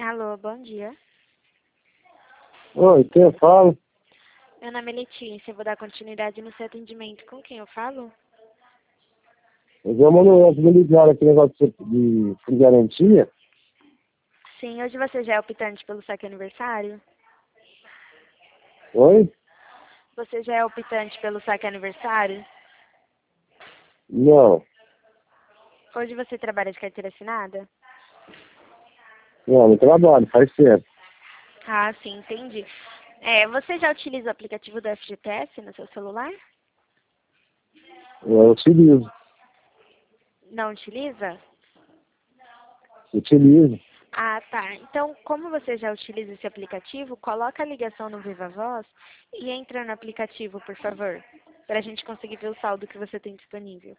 Alô, bom dia. Oi, quem eu falo? Meu nome é Letícia, eu vou dar continuidade no seu atendimento. Com quem eu falo? Eu vi uma mulher me ligaram aqui, negócio de garantia. Sim, hoje você já é optante pelo saque aniversário? Oi? Você já é optante pelo saque aniversário? Não, Hoje você trabalha de carteira assinada? não trabalho, faz tempo. Ah, sim, entendi. Você já utiliza o aplicativo do FGTS no seu celular? Eu utilizo, Não utiliza? utilizo. Ah, tá. Então, como você já utiliza esse aplicativo, coloca a ligação no Viva Voz e entra no aplicativo, por favor, para a gente conseguir ver o saldo que você tem disponível.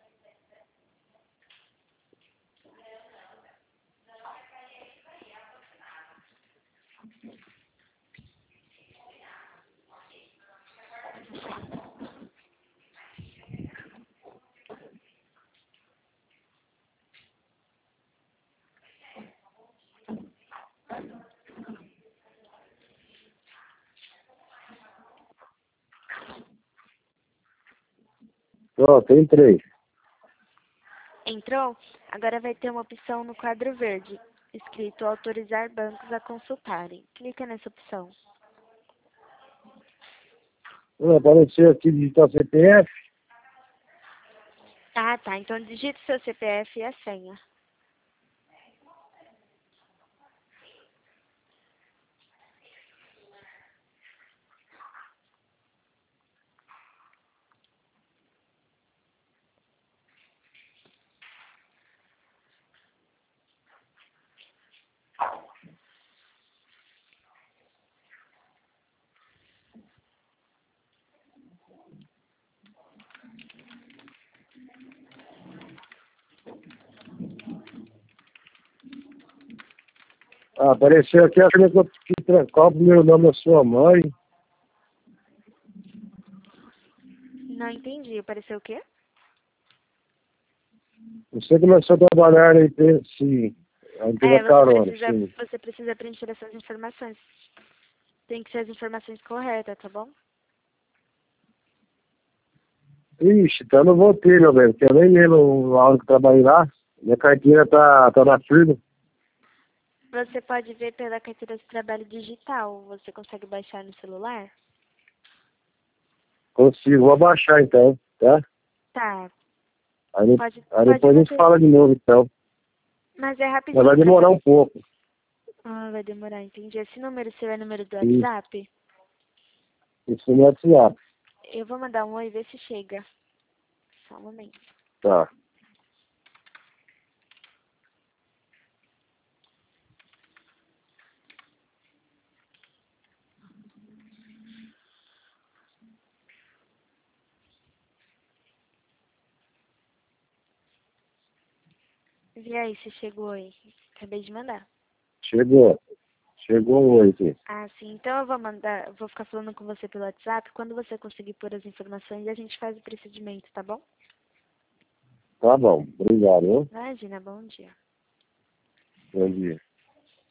Pronto, entrei. Entrou? Agora vai ter uma opção no quadro verde, escrito autorizar bancos a consultarem. Clica nessa opção. Apareceu aqui digital CPF. Ah, tá. Então digite seu CPF e a senha. Ah, apareceu aqui, acho que trancar o primeiro nome da sua mãe. Não entendi. Apareceu o quê? Você começou a trabalhar na empresa, sim. A empresa Carona, sim. Você precisa preencher essas informações. Tem que ser as informações corretas, tá bom? Ixi, então eu não voltei, meu velho, porque eu nem lembro a hora que eu trabalhei lá. Minha carteira tá na firma. Você pode ver pela carteira de trabalho digital. Você consegue baixar no celular? Consigo, vou abaixar então, tá? Tá. Aí, Pode, aí pode depois a gente bater. fala de novo, então. Mas é Mas vai rapidinho pra demorar um fazer. pouco. Ah, vai demorar, entendi. Esse número seu é número do E WhatsApp? isso no WhatsApp. Eu vou mandar um oi e ver se chega. Só um momento. Tá. Vê aí se chegou aí. Acabei de mandar. Chegou. Chegou hoje. Ah, sim. Então eu vou mandar, vou ficar falando com você pelo WhatsApp. Quando você conseguir pôr as informações, a gente faz o procedimento, tá bom? Tá bom. Obrigado, viu? Imagina, bom dia. Bom dia.